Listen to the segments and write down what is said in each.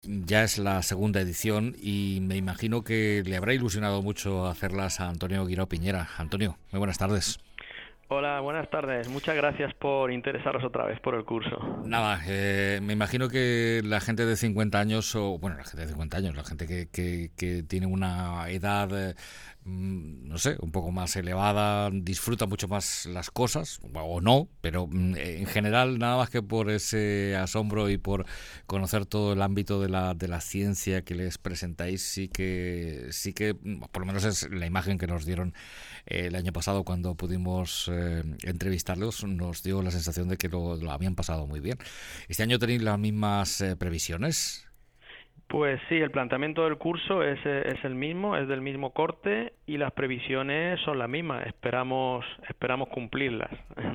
Ya es la segunda edición y me imagino que le habrá ilusionado mucho hacerlas a Antonio Guirao Piñera. Antonio, muy buenas tardes. Hola, buenas tardes. Muchas gracias por interesaros otra vez por el curso. Nada, me imagino que la gente de 50 años, o bueno, la gente de 50 años, la gente que tiene una edad, no sé, un poco más elevada, disfruta mucho más las cosas, o no, pero en general, nada más que por ese asombro y por conocer todo el ámbito de la ciencia que les presentáis, sí que, por lo menos es la imagen que nos dieron el año pasado cuando pudimos entrevistarlos, nos dio la sensación de que lo habían pasado muy bien. ¿Este año tenéis las mismas previsiones? Pues sí, el planteamiento del curso es el mismo, es del mismo corte y las previsiones son las mismas. Esperamos cumplirlas.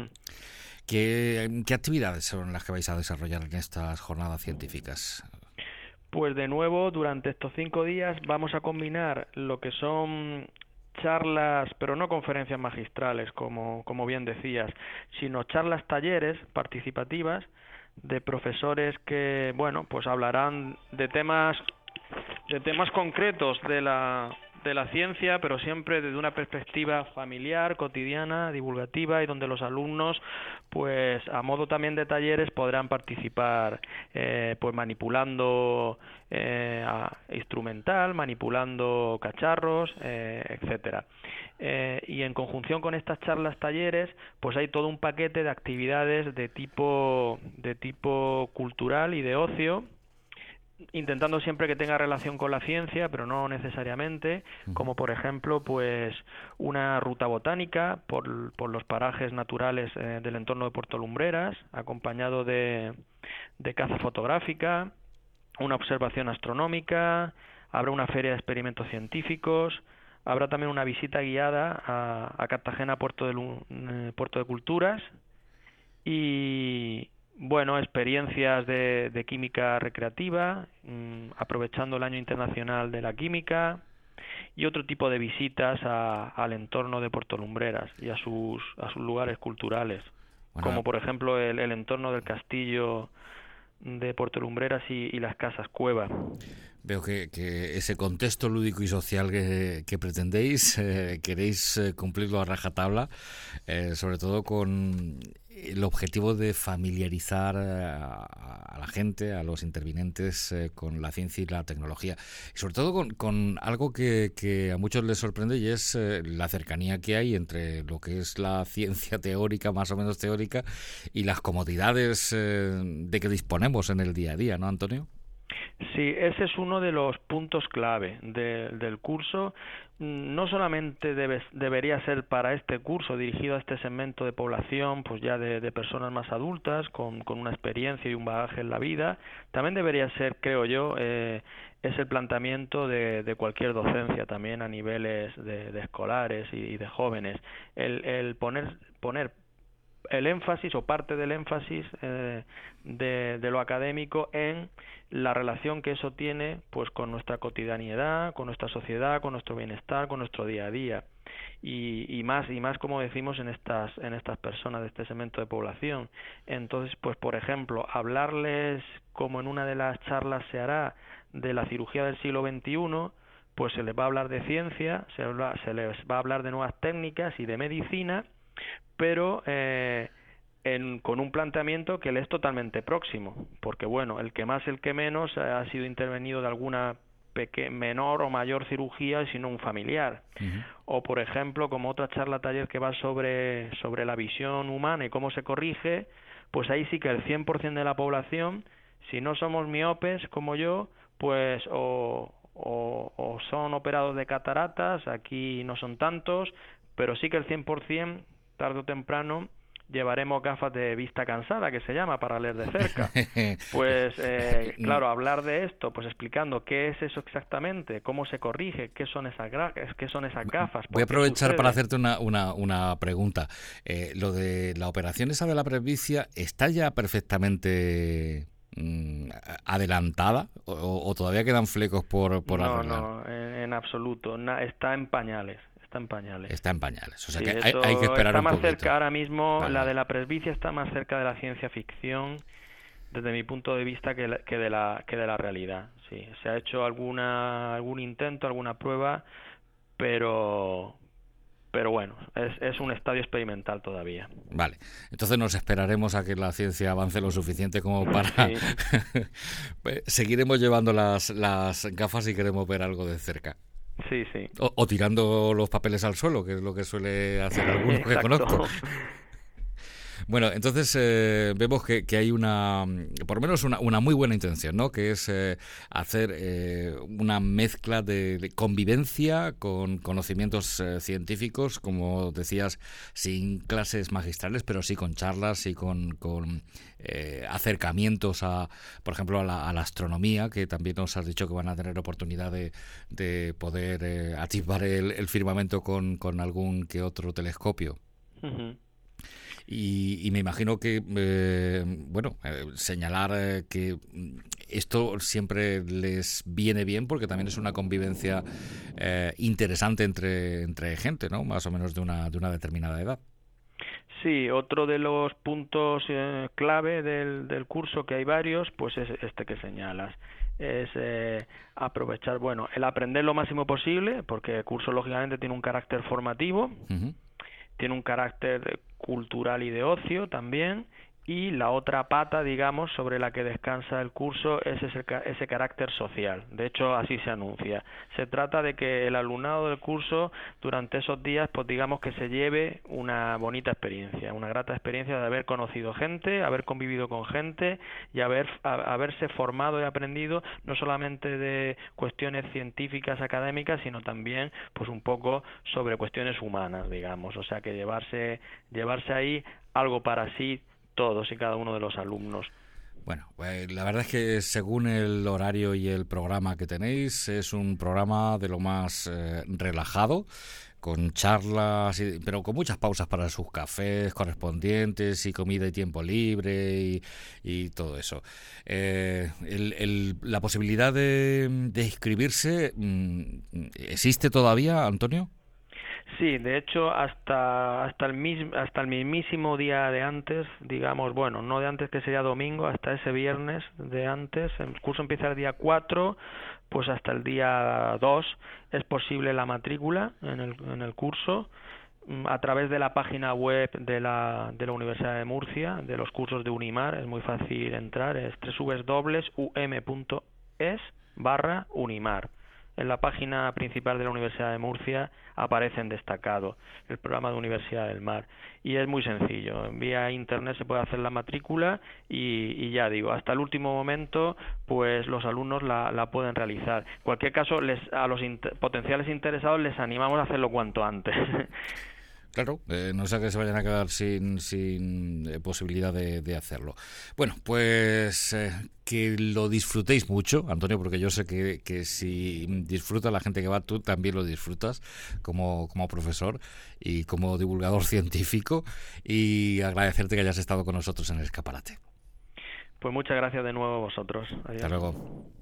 ¿Qué actividades son las que vais a desarrollar en estas jornadas científicas? Pues de nuevo, durante estos 5 días vamos a combinar lo que son charlas, pero no conferencias magistrales, como bien decías, sino charlas talleres participativas de profesores que, bueno, pues hablarán de temas concretos de la ciencia, pero siempre desde una perspectiva familiar, cotidiana, divulgativa, y donde los alumnos, pues a modo también de talleres, podrán participar, pues manipulando instrumental, manipulando cacharros, etcétera. Y en conjunción con estas charlas talleres, pues hay todo un paquete de actividades de tipo cultural y de ocio, intentando siempre que tenga relación con la ciencia, pero no necesariamente, como por ejemplo, pues una ruta botánica por los parajes naturales del entorno de Puerto Lumbreras, acompañado de caza fotográfica, una observación astronómica, habrá una feria de experimentos científicos, habrá también una visita guiada a Cartagena, Puerto de Culturas, y bueno, experiencias de química recreativa, aprovechando el Año Internacional de la Química, y otro tipo de visitas al entorno de Puerto Lumbreras y a sus lugares culturales, Bueno, como por ejemplo el entorno del castillo de Puerto Lumbreras y las casas cueva. veo que ese contexto lúdico y social que pretendéis, queréis cumplirlo a rajatabla, sobre todo con el objetivo de familiarizar a la gente, a los intervinientes, con la ciencia y la tecnología. Y sobre todo con algo que a muchos les sorprende, y es la cercanía que hay entre lo que es la ciencia teórica, más o menos teórica, y las comodidades de que disponemos en el día a día, ¿no, Antonio? Sí, ese es uno de los puntos clave del curso. No solamente debería ser para este curso dirigido a este segmento de población, pues ya de personas más adultas, con una experiencia y un bagaje en la vida. También debería ser, creo yo, es el planteamiento de cualquier docencia también a niveles de escolares y de jóvenes. El poner el énfasis o parte del énfasis de lo académico en la relación que eso tiene pues con nuestra cotidianidad, con nuestra sociedad, con nuestro bienestar, con nuestro día a día, y más como decimos en estas personas de este segmento de población. Entonces, pues por ejemplo, hablarles, como en una de las charlas se hará, de la cirugía del siglo XXI, pues se les va a hablar de ciencia, se les va a hablar de nuevas técnicas y de medicina, pero con un planteamiento que le es totalmente próximo, porque bueno, el que más, el que menos ha sido intervenido de alguna menor o mayor cirugía, sino un familiar. Uh-huh. O por ejemplo, como otra charla taller que va sobre la visión humana y cómo se corrige, pues ahí sí que el 100% de la población, si no somos miopes como yo, pues o son operados de cataratas, aquí no son tantos, pero sí que el 100%, tarde o temprano, llevaremos gafas de vista cansada, que se llama, para leer de cerca. Pues claro, hablar de esto, pues explicando qué es eso exactamente, cómo se corrige, qué son esas gafas, Voy a por qué aprovechar para sucede. hacerte una pregunta. Lo de la operación esa de la presbicia, ¿está ya perfectamente adelantada o todavía quedan flecos por No, arreglar? no, en absoluto, está en pañales. Está en pañales. Está en pañales, o sea Sí, que hay que eso esperar está un más poquito. cerca ahora mismo, Vale, la vale. de la presbicia está más cerca de la ciencia ficción, desde mi punto de vista que de la realidad. Sí, se ha hecho algún intento, alguna prueba, pero bueno, es un estadio experimental todavía. Vale, entonces nos esperaremos a que la ciencia avance lo suficiente como para... Sí. Seguiremos llevando las gafas si queremos ver algo de cerca. Sí, sí. O tirando los papeles al suelo, que es lo que suele hacer alguno que conozco. Bueno, entonces vemos que hay por lo menos una muy buena intención, ¿no? Que es hacer una mezcla de convivencia con conocimientos científicos, como decías, sin clases magistrales, pero sí con charlas y con acercamientos por ejemplo, a la astronomía, que también nos has dicho que van a tener oportunidad de poder atisbar el firmamento con algún que otro telescopio. Uh-huh. Y me imagino que, señalar que esto siempre les viene bien porque también es una convivencia interesante entre gente, ¿no? Más o menos de una determinada edad. Sí, otro de los puntos clave del curso, que hay varios, pues es este que señalas. Es aprovechar, el aprender lo máximo posible, porque el curso lógicamente tiene un carácter formativo. Uh-huh. Tiene un carácter cultural y de ocio también, y la otra pata, digamos, sobre la que descansa el curso es ese carácter social. De hecho, así se anuncia. Se trata de que el alumnado del curso durante esos días, pues digamos que se lleve una bonita experiencia, una grata experiencia de haber conocido gente, haber convivido con gente y haberse formado y aprendido no solamente de cuestiones científicas, académicas, sino también pues un poco sobre cuestiones humanas, digamos. O sea, que llevarse ahí algo para sí todos y cada uno de los alumnos. Bueno, la verdad es que según el horario y el programa que tenéis, es un programa de lo más relajado, con charlas, pero con muchas pausas para sus cafés correspondientes y comida y tiempo libre y todo eso. La posibilidad de inscribirse, ¿existe todavía, Antonio? Sí, de hecho hasta el mismísimo día de antes, digamos, no de antes, que sería domingo, hasta ese viernes de antes, el curso empieza el día 4, pues hasta el día 2 es posible la matrícula en el curso a través de la página web de la Universidad de Murcia, de los cursos de Unimar. Es muy fácil entrar, es www.um.es/Unimar. En la página principal de la Universidad de Murcia aparece en destacado el programa de Universidad del Mar, y es muy sencillo. Vía internet se puede hacer la matrícula y ya digo, hasta el último momento pues los alumnos la pueden realizar. En cualquier caso, a los potenciales interesados les animamos a hacerlo cuanto antes. Claro, no sea que se vayan a quedar sin posibilidad de hacerlo. Bueno, pues que lo disfrutéis mucho, Antonio, porque yo sé que si disfruta la gente que va, tú también lo disfrutas como profesor y como divulgador científico, y agradecerte que hayas estado con nosotros en el escaparate. Pues muchas gracias de nuevo a vosotros. Adiós. Hasta luego.